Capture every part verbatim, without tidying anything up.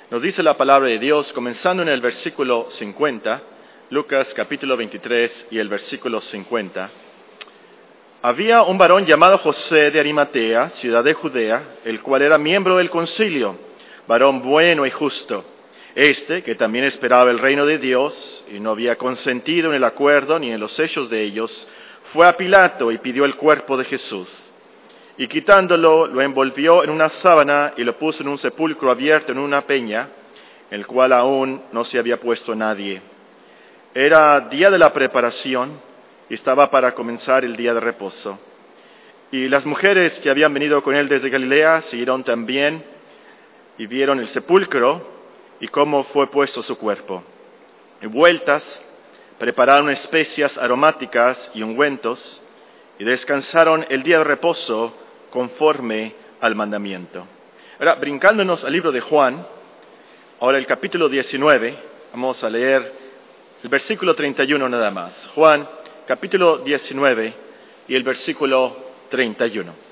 Nos dice la palabra de Dios, comenzando en el versículo cincuenta, Lucas capítulo veintitrés y el versículo cincuenta. Había un varón llamado José de Arimatea, ciudad de Judea, el cual era miembro del concilio, varón bueno y justo. Este, que también esperaba el reino de Dios, y no había consentido en el acuerdo ni en los hechos de ellos, fue a Pilato y pidió el cuerpo de Jesús. Y quitándolo, lo envolvió en una sábana y lo puso en un sepulcro abierto en una peña, el cual aún no se había puesto nadie. Era día de la preparación y estaba para comenzar el día de reposo. Y las mujeres que habían venido con él desde Galilea siguieron también y vieron el sepulcro y cómo fue puesto su cuerpo. Y vueltas, prepararon especias aromáticas y ungüentos y descansaron el día de reposo conforme al mandamiento. Ahora, brincándonos al libro de Juan, ahora el capítulo diecinueve, vamos a leer el versículo treinta y uno nada más. Juan, capítulo diecinueve y el versículo treinta y uno.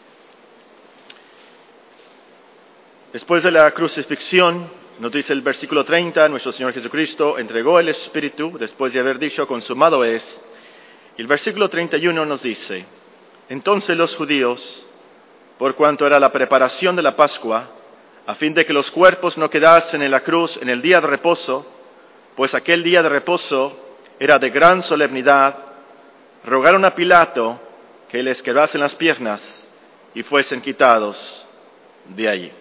Después de la crucifixión, nos dice el versículo treinta, nuestro Señor Jesucristo entregó el Espíritu después de haber dicho consumado es. Y el versículo treinta y uno nos dice, entonces los judíos, por cuanto era la preparación de la Pascua, a fin de que los cuerpos no quedasen en la cruz en el día de reposo, pues aquel día de reposo era de gran solemnidad, rogaron a Pilato que les quedasen las piernas y fuesen quitados de allí.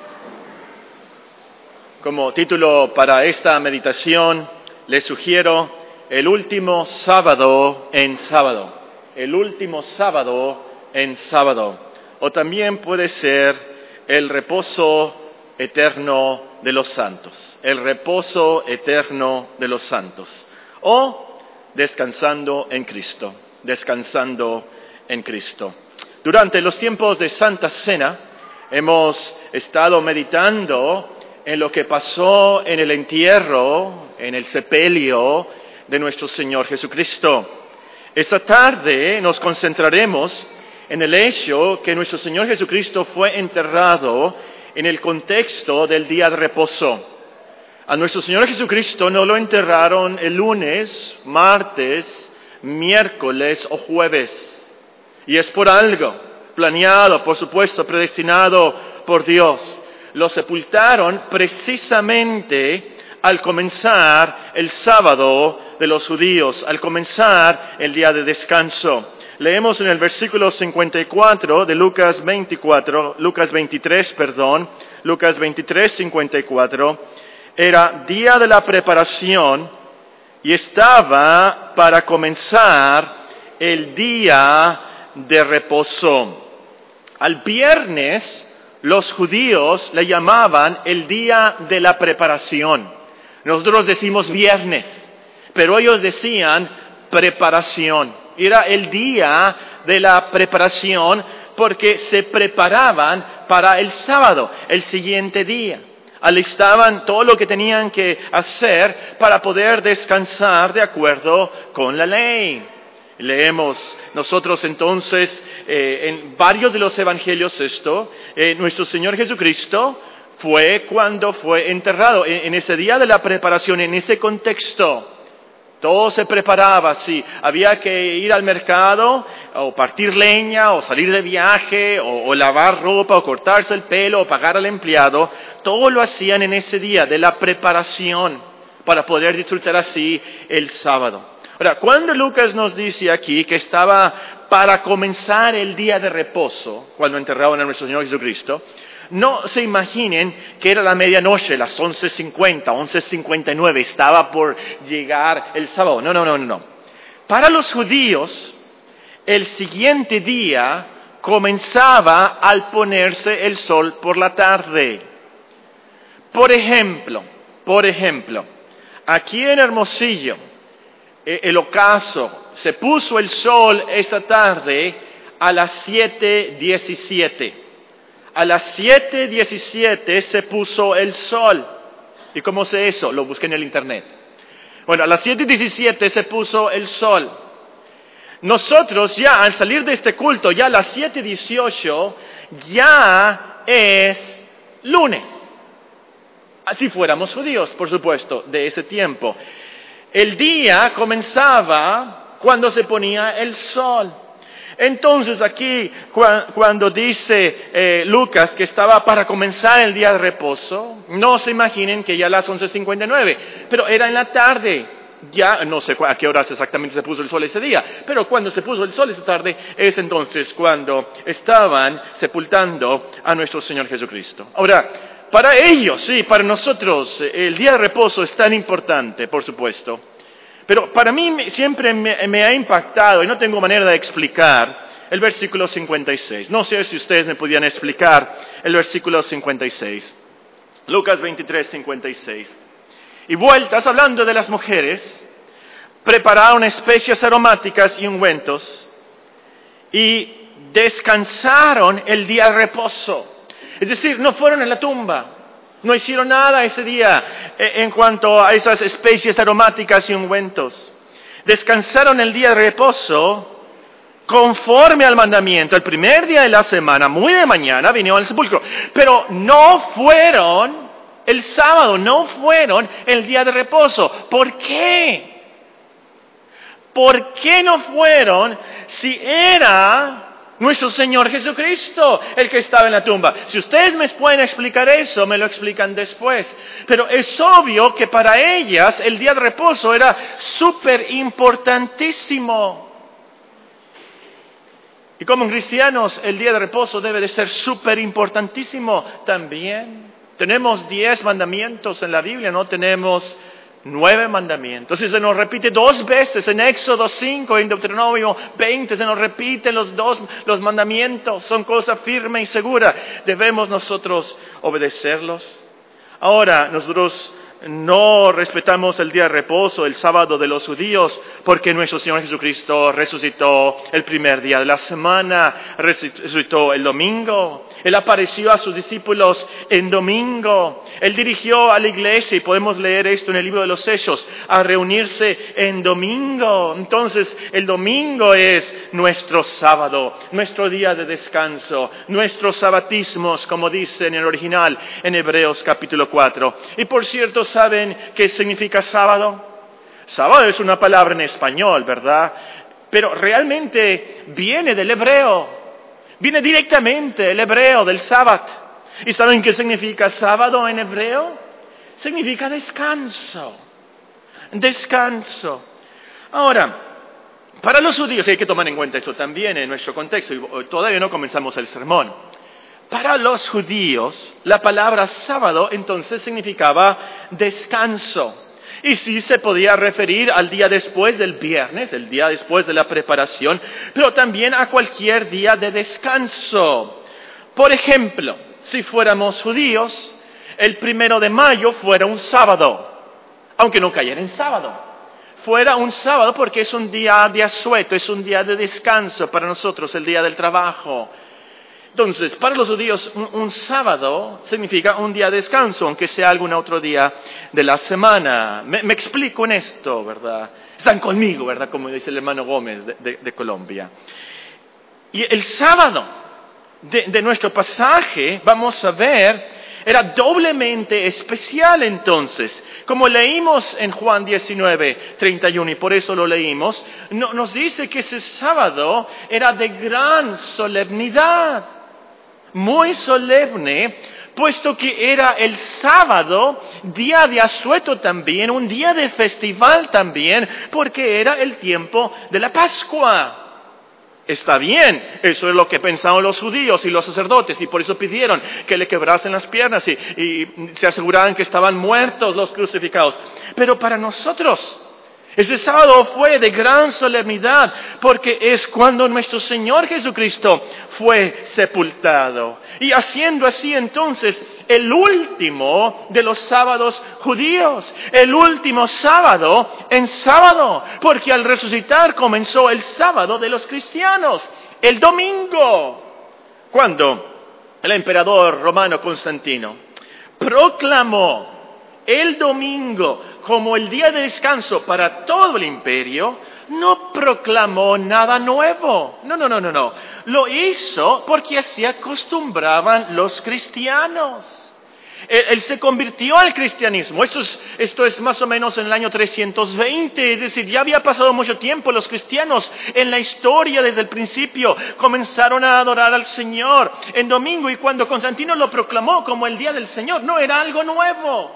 Como título para esta meditación, les sugiero el último sábado en sábado. El último sábado en sábado. O también puede ser el reposo eterno de los santos. El reposo eterno de los santos. O descansando en Cristo. Descansando en Cristo. Durante los tiempos de Santa Cena hemos estado meditando en lo que pasó en el entierro, en el sepelio de nuestro Señor Jesucristo. Esta tarde nos concentraremos en el hecho que nuestro Señor Jesucristo fue enterrado en el contexto del día de reposo. A nuestro Señor Jesucristo no lo enterraron el lunes, martes, miércoles o jueves. Y es por algo, planeado, por supuesto, predestinado por Dios. Lo sepultaron precisamente al comenzar el sábado de los judíos, al comenzar el día de descanso. Leemos en el versículo cincuenta y cuatro de Lucas veinticuatro, Lucas veintitrés, perdón, Lucas veintitrés, cincuenta y cuatro, era día de la preparación y estaba para comenzar el día de reposo. Al viernes, los judíos le llamaban el día de la preparación. Nosotros decimos viernes, pero ellos decían preparación. Era el día de la preparación porque se preparaban para el sábado, el siguiente día. Alistaban todo lo que tenían que hacer para poder descansar de acuerdo con la ley. Leemos nosotros entonces eh, en varios de los evangelios esto, eh, nuestro Señor Jesucristo fue cuando fue enterrado, en, en ese día de la preparación, en ese contexto. Todo se preparaba, sí, había que ir al mercado, o partir leña, o salir de viaje, o, o lavar ropa, o cortarse el pelo, o pagar al empleado. Todo lo hacían en ese día de la preparación, para poder disfrutar así el sábado. Ahora, cuando Lucas nos dice aquí que estaba para comenzar el día de reposo, cuando enterraban a nuestro Señor Jesucristo, no se imaginen que era la medianoche, las once cincuenta, once cincuenta y nueve, estaba por llegar el sábado. No, no, no, no. Para los judíos, el siguiente día comenzaba al ponerse el sol por la tarde. Por ejemplo, por ejemplo, aquí en Hermosillo, el ocaso, se puso el sol esta tarde a las siete diecisiete. A las siete diecisiete se puso el sol. ¿Y cómo sé eso? Lo busqué en el internet. Bueno, a las siete diecisiete se puso el sol. Nosotros ya al salir de este culto, ya a las siete dieciocho, ya es lunes. Si fuéramos judíos, por supuesto, de ese tiempo. El día comenzaba cuando se ponía el sol. Entonces aquí, cuando dice eh, Lucas que estaba para comenzar el día de reposo, no se imaginen que ya a las once cincuenta y nueve, pero era en la tarde. Ya, no sé a qué horas exactamente se puso el sol ese día, pero cuando se puso el sol esa tarde es entonces cuando estaban sepultando a nuestro Señor Jesucristo. Ahora, para ellos, sí, para nosotros, el día de reposo es tan importante, por supuesto. Pero para mí siempre me, me ha impactado, y no tengo manera de explicar, el versículo cincuenta y seis. No sé si ustedes me podían explicar el versículo cincuenta y seis. Lucas veintitrés, cincuenta y seis. Y vueltas, hablando de las mujeres, prepararon especias aromáticas y ungüentos, y descansaron el día de reposo. Es decir, no fueron a la tumba. No hicieron nada ese día en cuanto a esas especies aromáticas y ungüentos. Descansaron el día de reposo conforme al mandamiento. El primer día de la semana, muy de mañana, vinieron al sepulcro. Pero no fueron el sábado, no fueron el día de reposo. ¿Por qué? ¿Por qué no fueron si era nuestro Señor Jesucristo el que estaba en la tumba? Si ustedes me pueden explicar eso, me lo explican después. Pero es obvio que para ellas el día de reposo era súper importantísimo. Y como cristianos, el día de reposo debe de ser súper importantísimo también. Tenemos diez mandamientos en la Biblia, no tenemos nueve mandamientos. Y se nos repite dos veces en Éxodo cinco, en Deuteronomio veinte, se nos repiten los dos los mandamientos. Son cosa firme y segura. Debemos nosotros obedecerlos. Ahora, nosotros no respetamos el día de reposo, el sábado de los judíos, porque nuestro Señor Jesucristo resucitó el primer día de la semana, resucitó el domingo. Él apareció a sus discípulos en domingo. Él dirigió a la iglesia, y podemos leer esto en el libro de los Hechos, a reunirse en domingo. Entonces, el domingo es nuestro sábado, nuestro día de descanso, nuestros sabatismos, como dice en el original, en Hebreos capítulo cuatro. Y por cierto, ¿saben qué significa sábado? Sábado es una palabra en español, ¿verdad? Pero realmente viene del hebreo. Viene directamente del hebreo, del sábado. ¿Y saben qué significa sábado en hebreo? Significa descanso. Descanso. Ahora, para los judíos, hay que tomar en cuenta eso también en nuestro contexto, y todavía no comenzamos el sermón. Para los judíos, la palabra sábado entonces significaba descanso. Y sí se podía referir al día después del viernes, el día después de la preparación, pero también a cualquier día de descanso. Por ejemplo, si fuéramos judíos, el primero de mayo fuera un sábado, aunque no cayera en sábado. Fuera un sábado porque es un día de asueto, es un día de descanso para nosotros, el día del trabajo. Entonces, para los judíos, un, un sábado significa un día de descanso, aunque sea algún otro día de la semana. Me, me explico en esto, ¿verdad? Están conmigo, ¿verdad? Como dice el hermano Gómez de, de, de Colombia. Y el sábado de, de nuestro pasaje, vamos a ver, era doblemente especial entonces. Como leímos en Juan diecinueve, treinta y uno, y por eso lo leímos, no, nos dice que ese sábado era de gran solemnidad. Muy solemne, puesto que era el sábado, día de asueto también, un día de festival también, porque era el tiempo de la Pascua. Está bien, eso es lo que pensaban los judíos y los sacerdotes, y por eso pidieron que le quebrasen las piernas y, y se aseguraban que estaban muertos los crucificados. Pero para nosotros, ese sábado fue de gran solemnidad, porque es cuando nuestro Señor Jesucristo fue sepultado. Y haciendo así entonces el último de los sábados judíos, el último sábado en sábado, porque al resucitar comenzó el sábado de los cristianos, el domingo, cuando el emperador romano Constantino proclamó el domingo como el día de descanso para todo el imperio, no proclamó nada nuevo. No, no, no, no, no. Lo hizo porque así acostumbraban los cristianos. Él, él se convirtió al cristianismo. Esto es, esto es más o menos en el año trescientos veinte, es decir, ya había pasado mucho tiempo. Los cristianos en la historia desde el principio comenzaron a adorar al Señor en domingo, y cuando Constantino lo proclamó como el Día del Señor, no era algo nuevo.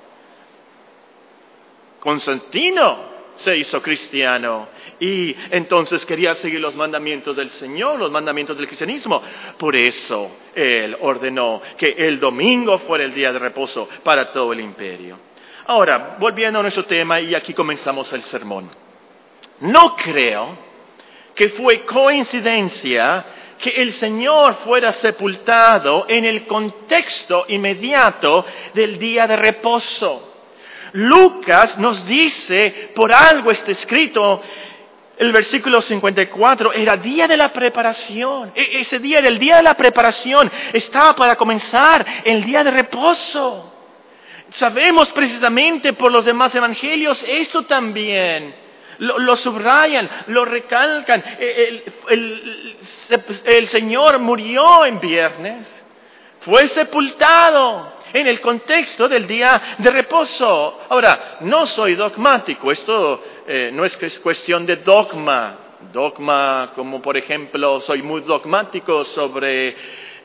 Constantino se hizo cristiano y entonces quería seguir los mandamientos del Señor, los mandamientos del cristianismo. Por eso él ordenó que el domingo fuera el día de reposo para todo el imperio. Ahora, volviendo a nuestro tema, y aquí comenzamos el sermón. No creo que fue coincidencia que el Señor fuera sepultado en el contexto inmediato del día de reposo. Lucas nos dice, por algo está escrito, el versículo cincuenta y cuatro, era día de la preparación. E- ese día era el día de la preparación, estaba para comenzar el día de reposo. Sabemos precisamente por los demás evangelios esto también. Lo, lo subrayan, lo recalcan. El, el, el, el Señor murió en viernes, fue sepultado en el contexto del día de reposo. Ahora, no soy dogmático, esto eh, no es cuestión de dogma. Dogma, como por ejemplo, soy muy dogmático sobre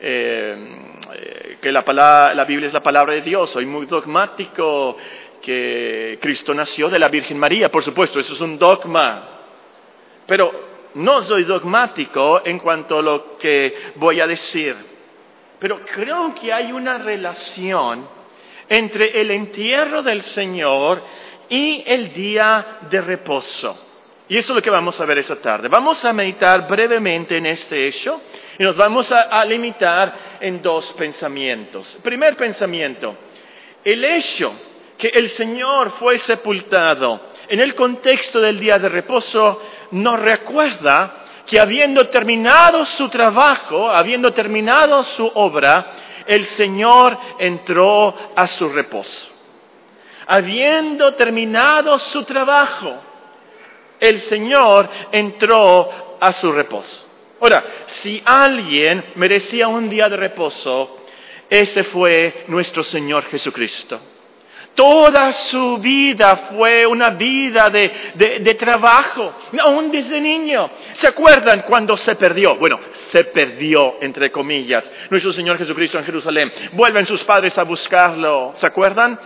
eh, que la, palabra, la Biblia es la palabra de Dios. Soy muy dogmático que Cristo nació de la Virgen María. Por supuesto, eso es un dogma. Pero no soy dogmático en cuanto a lo que voy a decir. Pero creo que hay una relación entre el entierro del Señor y el día de reposo. Y eso es lo que vamos a ver esta tarde. Vamos a meditar brevemente en este hecho y nos vamos a, a limitar en dos pensamientos. Primer pensamiento, el hecho que el Señor fue sepultado en el contexto del día de reposo nos recuerda que habiendo terminado su trabajo, habiendo terminado su obra, el Señor entró a su reposo. Habiendo terminado su trabajo, el Señor entró a su reposo. Ahora, si alguien merecía un día de reposo, ese fue nuestro Señor Jesucristo. Toda su vida fue una vida de, de, de trabajo, aún desde niño. ¿Se acuerdan cuando se perdió? Bueno, se perdió, entre comillas, nuestro Señor Jesucristo en Jerusalén. Vuelven sus padres a buscarlo, ¿se acuerdan?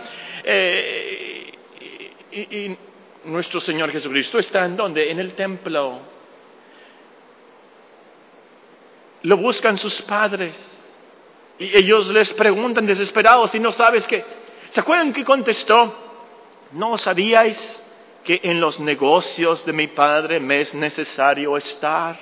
Eh, y, y nuestro Señor Jesucristo está ¿en dónde? En el templo. Lo buscan sus padres y ellos les preguntan desesperados, si no sabes qué. ¿Se acuerdan que contestó? ¿No sabíais que en los negocios de mi Padre me es necesario estar?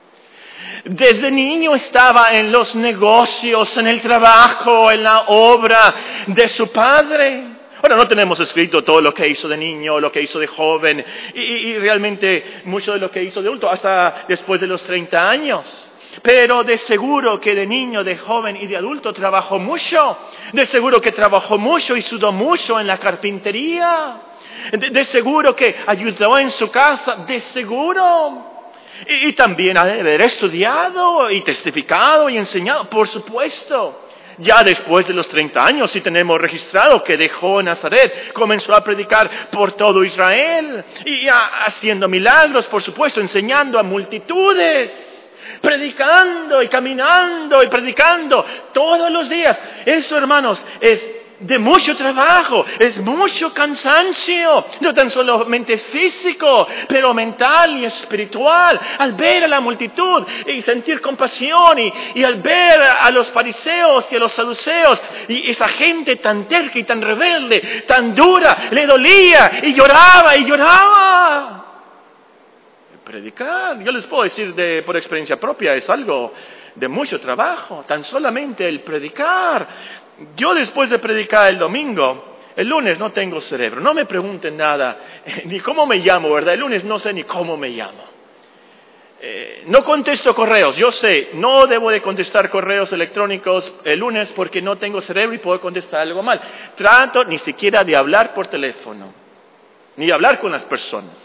Desde niño estaba en los negocios, en el trabajo, en la obra de su Padre. Ahora, no tenemos escrito todo lo que hizo de niño, lo que hizo de joven, y, y realmente mucho de lo que hizo de adulto, hasta después de los treinta años. Pero de seguro que de niño, de joven y de adulto trabajó mucho. De seguro que trabajó mucho y sudó mucho en la carpintería. De, de seguro que ayudó en su casa, de seguro. Y, y también ha de haber estudiado y testificado y enseñado, por supuesto. Ya después de los treinta años sí tenemos registrado que dejó Nazaret, comenzó a predicar por todo Israel. Y a, haciendo milagros, por supuesto, enseñando a multitudes. Predicando y caminando y predicando todos los días. Eso, hermanos, es de mucho trabajo, es mucho cansancio, no tan solamente físico, pero mental y espiritual. Al ver a la multitud y sentir compasión, y, y al ver a los fariseos y a los saduceos, y esa gente tan terca y tan rebelde, tan dura, le dolía y lloraba y lloraba. Predicar, yo les puedo decir de, por experiencia propia, es algo de mucho trabajo, tan solamente el predicar. Yo después de predicar el domingo, el lunes no tengo cerebro, no me pregunten nada, ni cómo me llamo, ¿verdad? El lunes no sé ni cómo me llamo. Eh, no contesto correos, yo sé, no debo de contestar correos electrónicos el lunes porque no tengo cerebro y puedo contestar algo mal. Trato ni siquiera de hablar por teléfono, ni de hablar con las personas.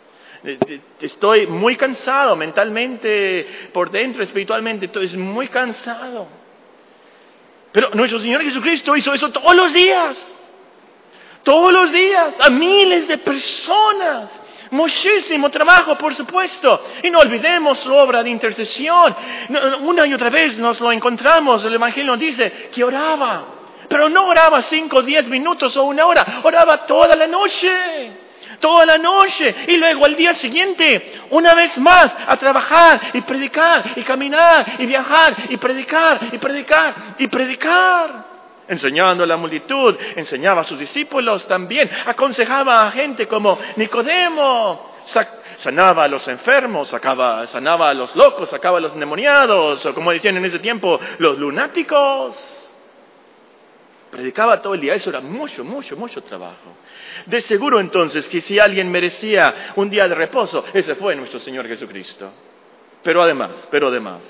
Estoy muy cansado mentalmente, por dentro, espiritualmente, estoy muy cansado. Pero nuestro Señor Jesucristo hizo eso todos los días. Todos los días, a miles de personas. Muchísimo trabajo, por supuesto. Y no olvidemos su obra de intercesión. Una y otra vez nos lo encontramos. El Evangelio nos dice que oraba. Pero no oraba cinco, diez minutos o una hora. Oraba toda la noche. Toda la noche. Y luego al día siguiente, una vez más, a trabajar y predicar y caminar y viajar y predicar y predicar y predicar. Enseñando a la multitud, enseñaba a sus discípulos también, aconsejaba a gente como Nicodemo, sanaba a los enfermos, sacaba, sanaba a los locos, sacaba a los endemoniados, o como decían en ese tiempo, los lunáticos. Predicaba todo el día, eso era mucho, mucho, mucho trabajo. De seguro entonces que si alguien merecía un día de reposo, ese fue nuestro Señor Jesucristo. Pero además, pero además,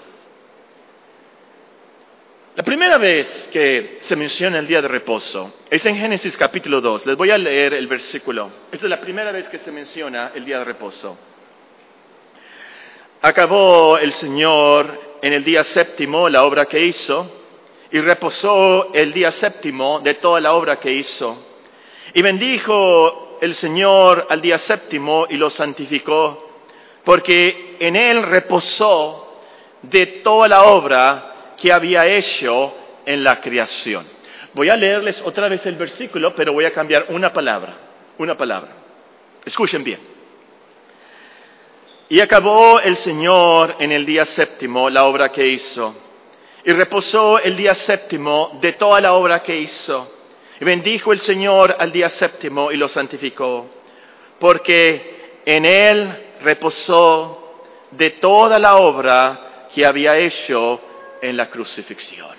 la primera vez que se menciona el día de reposo es en Génesis capítulo dos. Les voy a leer el versículo. Esta es la primera vez que se menciona el día de reposo. Acabó el Señor en el día séptimo la obra que hizo y reposó el día séptimo de toda la obra que hizo. Y bendijo el Señor al día séptimo y lo santificó, porque en él reposó de toda la obra que había hecho en la creación. Voy a leerles otra vez el versículo, pero voy a cambiar una palabra, una palabra. Escuchen bien. Y acabó el Señor en el día séptimo la obra que hizo, y reposó el día séptimo de toda la obra que hizo. Y bendijo el Señor al día séptimo y lo santificó, porque en él reposó de toda la obra que había hecho en la crucifixión.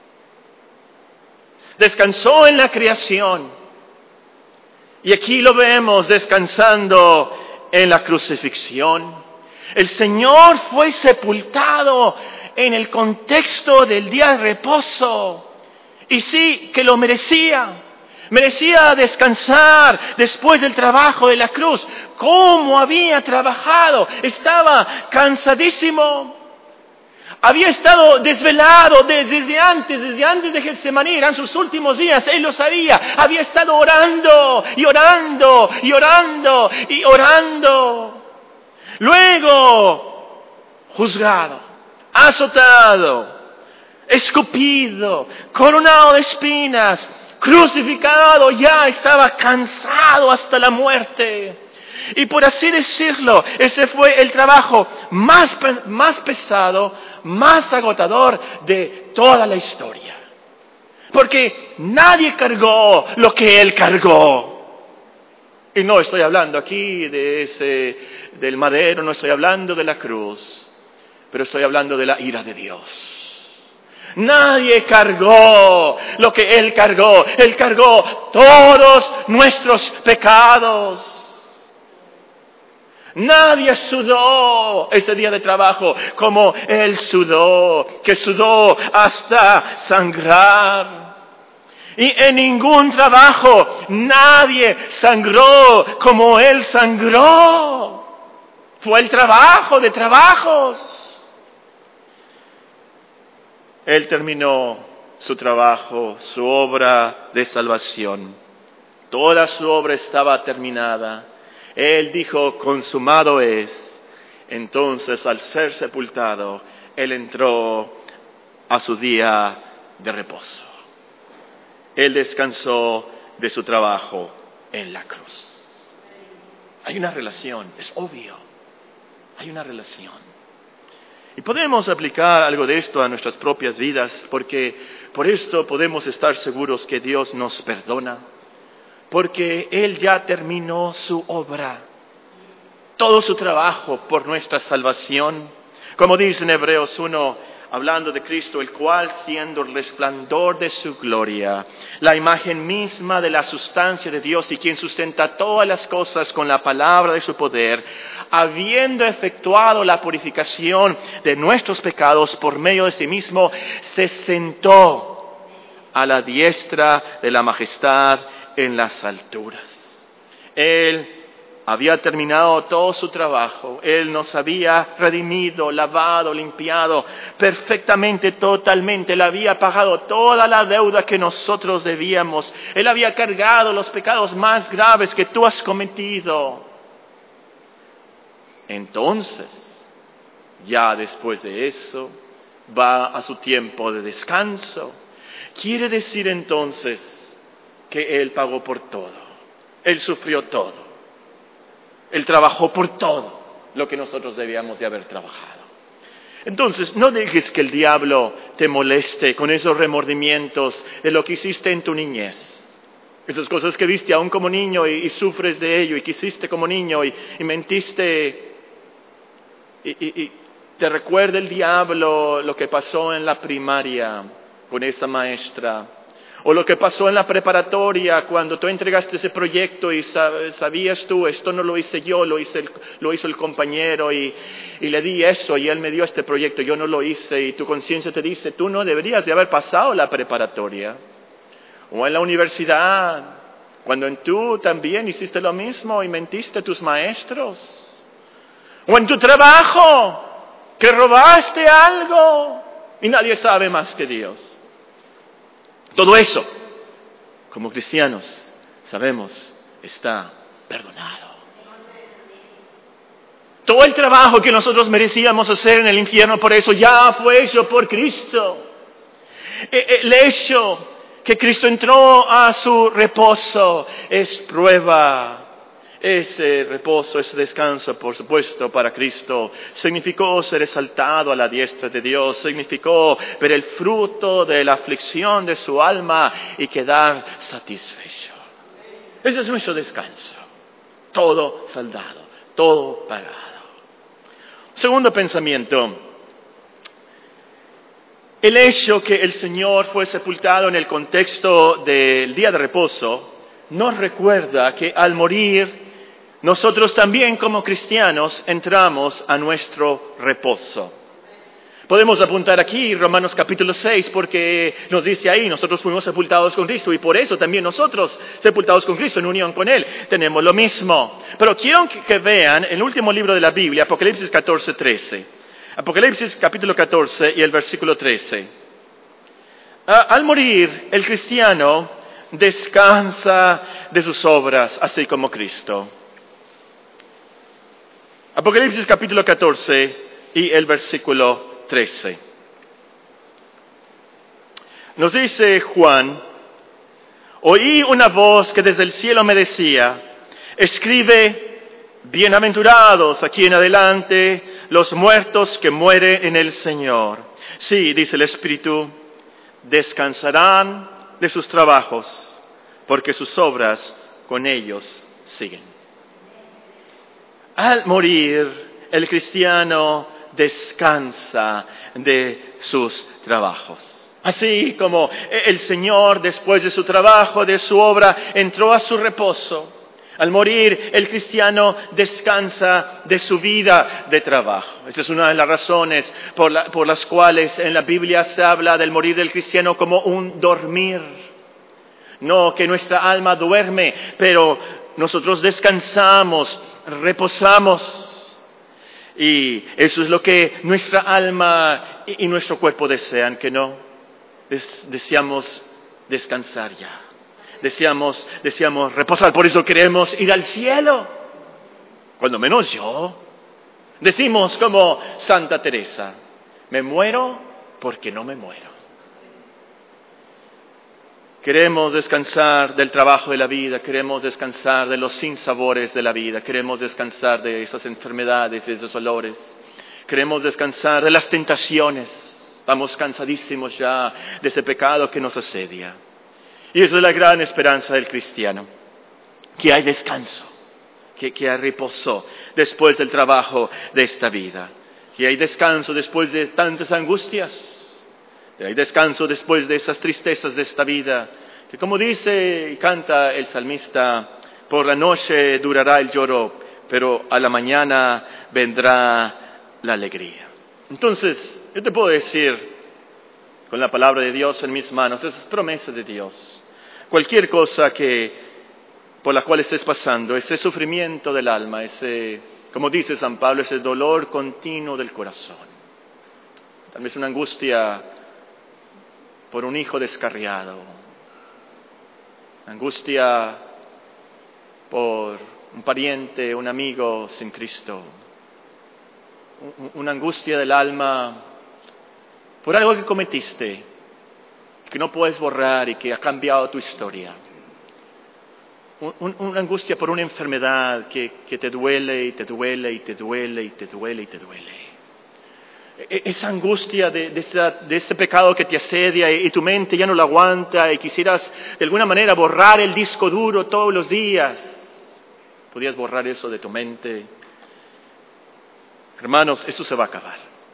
Descansó en la creación. Y aquí lo vemos descansando en la crucifixión. El Señor fue sepultado en el contexto del día de reposo. Y sí, que lo merecía. Merecía descansar después del trabajo de la cruz. ¿Cómo había trabajado? Estaba cansadísimo. Había estado desvelado desde antes, desde antes de Getsemaní, eran sus últimos días, él lo sabía. Había estado orando y orando y orando y orando. Luego, juzgado, azotado, escupido, coronado de espinas, crucificado, ya estaba cansado hasta la muerte. Y por así decirlo, ese fue el trabajo más, más pesado, más agotador de toda la historia. Porque nadie cargó lo que él cargó. Y no estoy hablando aquí de ese, del madero, no estoy hablando de la cruz, pero estoy hablando de la ira de Dios. Nadie cargó lo que él cargó. Él cargó todos nuestros pecados. Nadie sudó ese día de trabajo como él sudó, que sudó hasta sangrar. Y en ningún trabajo nadie sangró como él sangró. Fue el trabajo de trabajos. Él terminó su trabajo, su obra de salvación. Toda su obra estaba terminada. Él dijo, consumado es. Entonces, al ser sepultado, él entró a su día de reposo. Él descansó de su trabajo en la cruz. Hay una relación, es obvio. Hay una relación. Y podemos aplicar algo de esto a nuestras propias vidas, porque por esto podemos estar seguros que Dios nos perdona. Porque Él ya terminó su obra, todo su trabajo por nuestra salvación. Como dice en Hebreos uno, hablando de Cristo, el cual siendo el resplandor de su gloria, la imagen misma de la sustancia de Dios y quien sustenta todas las cosas con la palabra de su poder, habiendo efectuado la purificación de nuestros pecados por medio de sí mismo, se sentó a la diestra de la majestad en las alturas. Él había terminado todo su trabajo. Él nos había redimido, lavado, limpiado perfectamente, totalmente. Él había pagado toda la deuda que nosotros debíamos. Él había cargado los pecados más graves que tú has cometido. Entonces, ya después de eso, va a su tiempo de descanso. Quiere decir entonces que Él pagó por todo. Él sufrió todo. Él trabajó por todo lo que nosotros debíamos de haber trabajado. Entonces, no dejes que el diablo te moleste con esos remordimientos de lo que hiciste en tu niñez. Esas cosas que viste aún como niño y, y sufres de ello, y que hiciste como niño y, y mentiste. Y, y, y te recuerda el diablo lo que pasó en la primaria con esa maestra. O lo que pasó en la preparatoria cuando tú entregaste ese proyecto y sabías tú, esto no lo hice yo, lo, hice el, lo hizo el compañero y, y le di eso y él me dio este proyecto, yo no lo hice y tu conciencia te dice, tú no deberías de haber pasado la preparatoria. O en la universidad, cuando tú también hiciste lo mismo y mentiste a tus maestros. O en tu trabajo, que robaste algo y nadie sabe más que Dios. Todo eso, como cristianos, sabemos, está perdonado. Todo el trabajo que nosotros merecíamos hacer en el infierno, por eso ya fue hecho por Cristo. El hecho que Cristo entró a su reposo es prueba. Ese reposo, ese descanso, por supuesto, para Cristo, significó ser exaltado a la diestra de Dios, significó ver el fruto de la aflicción de su alma y quedar satisfecho. Ese es nuestro descanso. Todo saldado, todo pagado. Segundo pensamiento. El hecho que el Señor fue sepultado en el contexto del día de reposo nos recuerda que al morir nosotros también como cristianos entramos a nuestro reposo. Podemos apuntar aquí Romanos capítulo seis porque nos dice ahí, nosotros fuimos sepultados con Cristo y por eso también nosotros, sepultados con Cristo en unión con Él, tenemos lo mismo. Pero quiero que vean el último libro de la Biblia, Apocalipsis catorce, trece. Apocalipsis capítulo catorce y el versículo trece. Al morir, el cristiano descansa de sus obras, así como Cristo. Apocalipsis capítulo catorce y el versículo trece. Nos dice Juan, oí una voz que desde el cielo me decía, escribe, bienaventurados aquí en adelante los muertos que mueren en el Señor. Sí, dice el Espíritu, descansarán de sus trabajos, porque sus obras con ellos siguen. Al morir, el cristiano descansa de sus trabajos. Así como el Señor, después de su trabajo, de su obra, entró a su reposo. Al morir, el cristiano descansa de su vida de trabajo. Esa es una de las razones por, la, por las cuales en la Biblia se habla del morir del cristiano como un dormir. No que nuestra alma duerme, pero nosotros descansamos, reposamos. Y eso es lo que nuestra alma y, y nuestro cuerpo desean, que no. Des, deseamos descansar ya. Deseamos, deseamos reposar, por eso queremos ir al cielo. Cuando menos yo. Decimos como Santa Teresa, me muero porque no me muero. Queremos descansar del trabajo de la vida, queremos descansar de los sinsabores de la vida, queremos descansar de esas enfermedades, de esos dolores, queremos descansar de las tentaciones, estamos cansadísimos ya de ese pecado que nos asedia. Y esa es la gran esperanza del cristiano, que hay descanso, que, que hay reposo después del trabajo de esta vida, que hay descanso después de tantas angustias, hay descanso después de esas tristezas de esta vida, que como dice y canta el salmista, por la noche durará el lloro, pero a la mañana vendrá la alegría. Entonces, yo te puedo decir, con la palabra de Dios en mis manos, esas promesas de Dios, cualquier cosa que por la cual estés pasando, ese sufrimiento del alma, ese, como dice San Pablo, ese dolor continuo del corazón. Tal vez una angustia por un hijo descarriado, angustia por un pariente, un amigo sin Cristo, una angustia del alma por algo que cometiste, que no puedes borrar y que ha cambiado tu historia. Un, una angustia por una enfermedad que, que te duele y te duele y te duele y te duele y te duele. Esa angustia de, de, esa, de ese pecado que te asedia y, y tu mente ya no lo aguanta y quisieras de alguna manera borrar el disco duro todos los días. ¿Podrías borrar eso de tu mente? Hermanos, eso se va a acabar.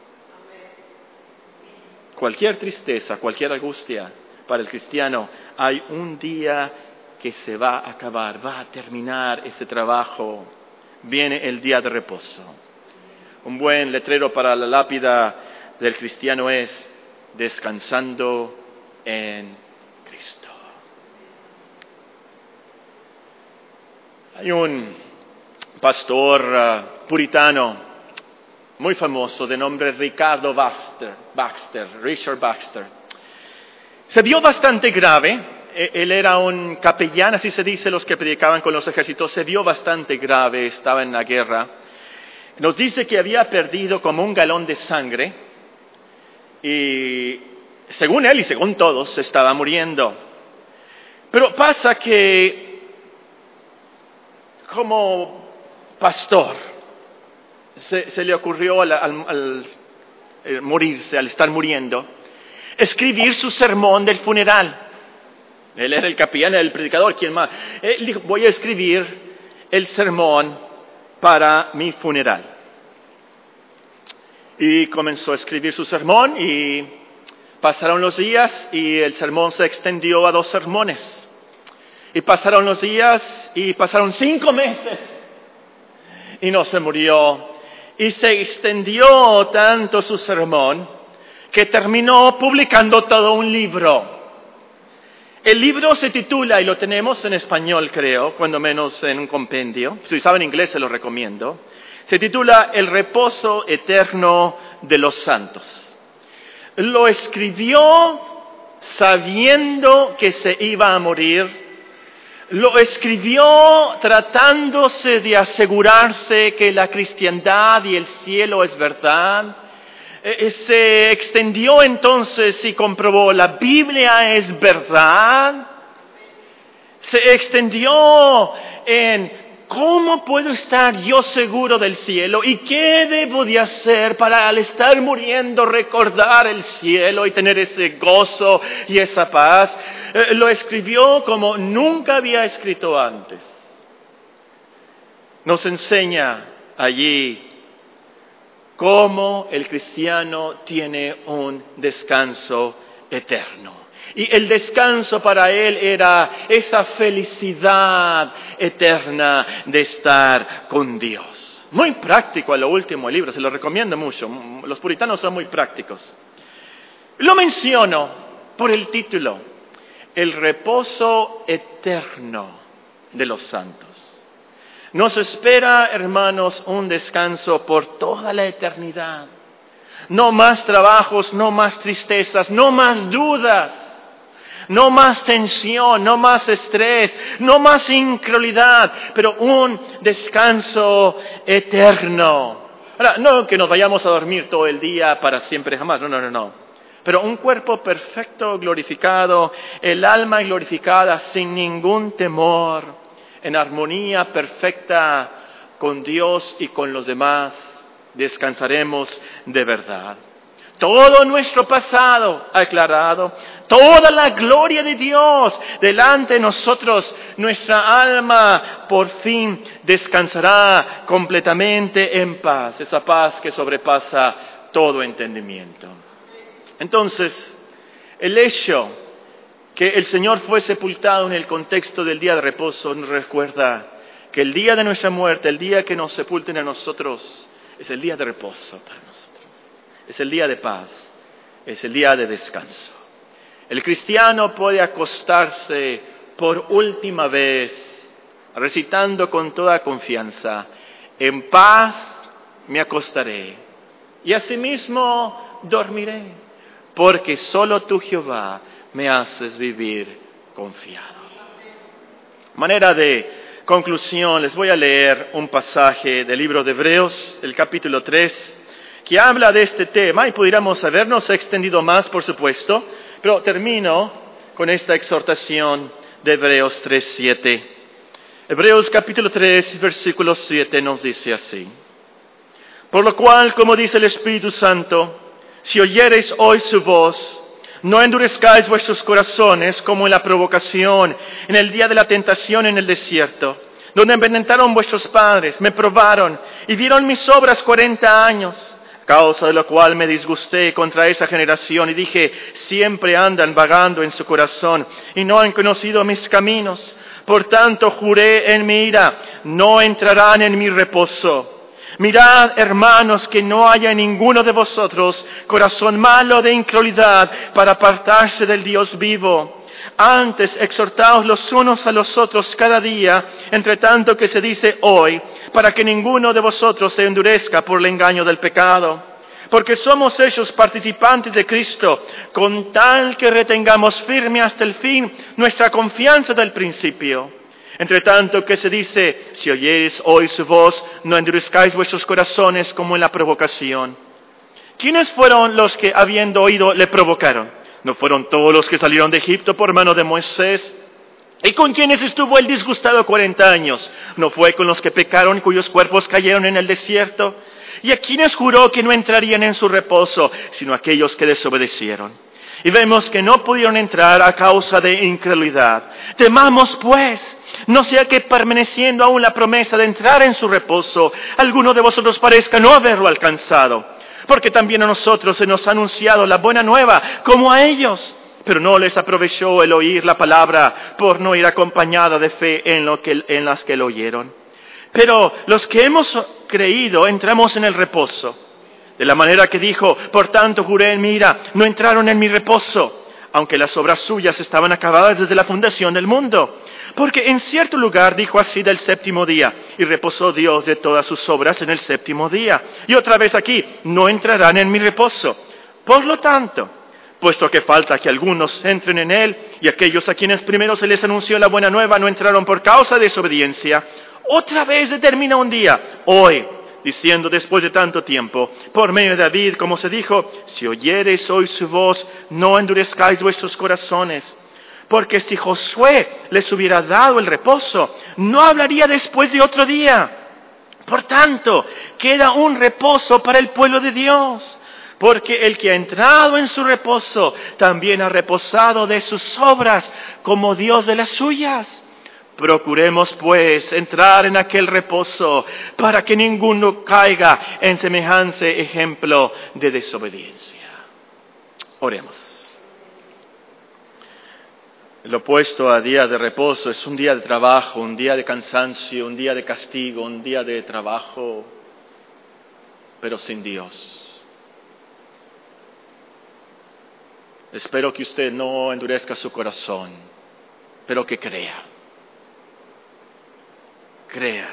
Cualquier tristeza, cualquier angustia para el cristiano, hay un día que se va a acabar, va a terminar ese trabajo. Viene el día de reposo. Un buen letrero para la lápida del cristiano es descansando en Cristo. Hay un pastor uh, puritano muy famoso de nombre Ricardo Baxter, Baxter, Richard Baxter. Se vio bastante grave. Él era un capellán, así se dice, los que predicaban con los ejércitos. Se vio bastante grave, estaba en la guerra. Nos dice que había perdido como un galón de sangre y según él y según todos se estaba muriendo. Pero pasa que como pastor se, se le ocurrió al, al, al, al morirse, al estar muriendo, escribir su sermón del funeral. Él era el capellán, el predicador, ¿quién más? Él dijo, voy a escribir el sermón para mi funeral. Y comenzó a escribir su sermón y pasaron los días y el sermón se extendió a dos sermones. Y pasaron los días y pasaron cinco meses y no se murió. Y se extendió tanto su sermón que terminó publicando todo un libro. El libro se titula, y lo tenemos en español creo, cuando menos en un compendio, si saben inglés se lo recomiendo, se titula El reposo eterno de los santos. Lo escribió sabiendo que se iba a morir, lo escribió tratándose de asegurarse que la cristiandad y el cielo es verdad. Se extendió entonces y comprobó, la Biblia es verdad. Se extendió en cómo puedo estar yo seguro del cielo y qué debo de hacer para al estar muriendo recordar el cielo y tener ese gozo y esa paz. Lo escribió como nunca había escrito antes. Nos enseña allí cómo el cristiano tiene un descanso eterno. Y el descanso para él era esa felicidad eterna de estar con Dios. Muy práctico a lo último el libro, se lo recomiendo mucho. Los puritanos son muy prácticos. Lo menciono por el título, el reposo eterno de los santos. Nos espera, hermanos, un descanso por toda la eternidad. No más trabajos, no más tristezas, no más dudas, no más tensión, no más estrés, no más incredulidad, pero un descanso eterno. Ahora, no que nos vayamos a dormir todo el día para siempre jamás, no, no, no, no. Pero un cuerpo perfecto, glorificado, el alma glorificada sin ningún temor, en armonía perfecta con Dios y con los demás, descansaremos de verdad. Todo nuestro pasado aclarado, toda la gloria de Dios delante de nosotros, nuestra alma por fin descansará completamente en paz, esa paz que sobrepasa todo entendimiento. Entonces, el hecho que el Señor fue sepultado en el contexto del día de reposo nos recuerda que el día de nuestra muerte, el día que nos sepulten a nosotros, es el día de reposo para nosotros. Es el día de paz, es el día de descanso. El cristiano puede acostarse por última vez recitando con toda confianza, en paz me acostaré y asimismo dormiré, porque solo tú, Jehová, me haces vivir confiado. Manera de conclusión, les voy a leer un pasaje del libro de Hebreos, el capítulo tres, que habla de este tema, y pudiéramos habernos extendido más, por supuesto, pero termino con esta exhortación de Hebreos tres, siete. Hebreos capítulo tres, versículo siete nos dice así: por lo cual, como dice el Espíritu Santo, si oyereis hoy su voz, no endurezcáis vuestros corazones como en la provocación, en el día de la tentación en el desierto, donde envenenaron vuestros padres, me probaron y vieron mis obras cuarenta años. Causa de lo cual me disgusté contra esa generación y dije, siempre andan vagando en su corazón y no han conocido mis caminos. Por tanto juré en mi ira, no entrarán en mi reposo. Mirad, hermanos, que no haya en ninguno de vosotros corazón malo de incredulidad para apartarse del Dios vivo. Antes exhortaos los unos a los otros cada día, entre tanto que se dice hoy, para que ninguno de vosotros se endurezca por el engaño del pecado. Porque somos hechos participantes de Cristo, con tal que retengamos firme hasta el fin nuestra confianza del principio. Entre tanto que se dice, si oyereis hoy su voz, no endurezcáis vuestros corazones como en la provocación. ¿Quiénes fueron los que, habiendo oído, le provocaron? ¿No fueron todos los que salieron de Egipto por mano de Moisés? ¿Y con quiénes estuvo el disgustado cuarenta años? ¿No fue con los que pecaron, cuyos cuerpos cayeron en el desierto? ¿Y a quiénes juró que no entrarían en su reposo, sino aquellos que desobedecieron? Y vemos que no pudieron entrar a causa de incredulidad. Temamos pues, no sea que permaneciendo aún la promesa de entrar en su reposo, alguno de vosotros parezca no haberlo alcanzado. Porque también a nosotros se nos ha anunciado la buena nueva, como a ellos. Pero no les aprovechó el oír la palabra, por no ir acompañada de fe en, lo que, en las que lo oyeron. Pero los que hemos creído entramos en el reposo. De la manera que dijo, por tanto juré en mi ira, no entraron en mi reposo, aunque las obras suyas estaban acabadas desde la fundación del mundo. Porque en cierto lugar dijo así del séptimo día, y reposó Dios de todas sus obras en el séptimo día. Y otra vez aquí, no entrarán en mi reposo. Por lo tanto, puesto que falta que algunos entren en él, y aquellos a quienes primero se les anunció la buena nueva no entraron por causa de desobediencia, otra vez determina un día, hoy, diciendo después de tanto tiempo, por medio de David, como se dijo, si oyereis hoy su voz, no endurezcáis vuestros corazones. Porque si Josué les hubiera dado el reposo, no hablaría después de otro día. Por tanto, queda un reposo para el pueblo de Dios. Porque el que ha entrado en su reposo, también ha reposado de sus obras, como Dios de las suyas. Procuremos, pues, entrar en aquel reposo, para que ninguno caiga en semejante ejemplo de desobediencia. Oremos. El opuesto a día de reposo es un día de trabajo, un día de cansancio, un día de castigo, un día de trabajo, pero sin Dios. Espero que usted no endurezca su corazón, pero que crea. Crea.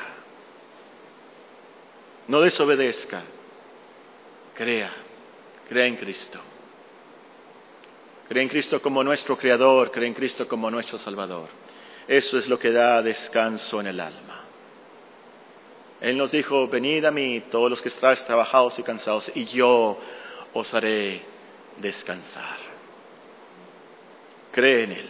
No desobedezca. Crea. Crea en Cristo. Crea en Cristo como nuestro Creador, crea en Cristo como nuestro Salvador. Eso es lo que da descanso en el alma. Él nos dijo, venid a mí todos los que estáis trabajados y cansados, y yo os haré descansar. Cree en Él.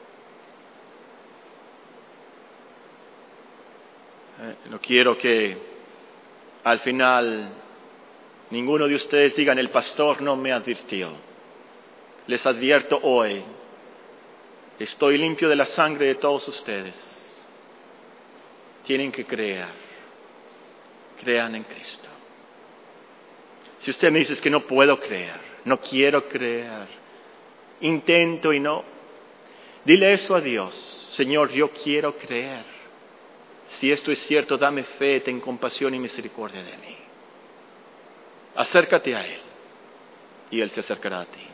Eh, no quiero que al final ninguno de ustedes digan, el pastor no me advirtió. Les advierto hoy, estoy limpio de la sangre de todos ustedes. Tienen que creer. Crean en Cristo. Si usted me dice que no puedo creer, no quiero creer, intento y no, dile eso a Dios. Señor, yo quiero creer. Si esto es cierto, dame fe, ten compasión y misericordia de mí. Acércate a Él y Él se acercará a ti.